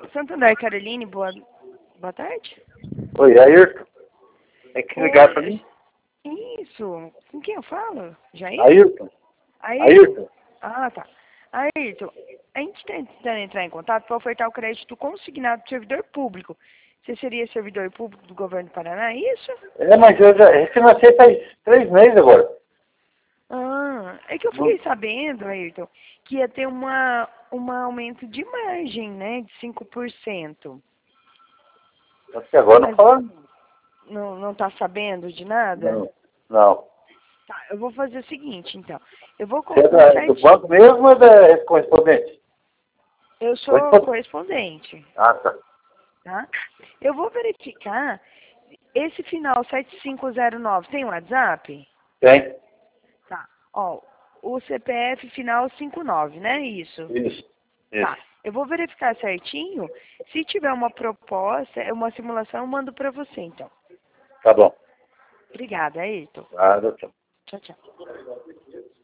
Santander, Caroline, boa tarde. Oi, Ayrton. Tem que ligar pra mim? Isso. Com quem eu falo? Jair? Ayrton. Ayrton. Ah, tá. Ayrton, a gente está tentando entrar em contato para ofertar o crédito consignado do servidor público. Você seria servidor público do governo do Paraná, é isso? Mas eu já refinancei faz 3 meses agora. Ah, é que eu fiquei sabendo, Ayrton, que ia ter um aumento de margem, né, de 5%. Até agora não falando. Não tá sabendo de nada? Não. Tá, eu vou fazer o seguinte, então. Eu vou Você colocar é do banco mesmo ou é correspondente? Eu sou correspondente, Ah, tá. tá? Eu vou verificar. Esse final 7509 tem WhatsApp? Tem. Tá. Ó, o CPF final 59, né? Isso. Tá. Eu vou verificar certinho. Se tiver uma proposta, uma simulação, eu mando pra você, então. Tá bom. Obrigada, Ayrton. Ah, doutor. Tchau, tchau.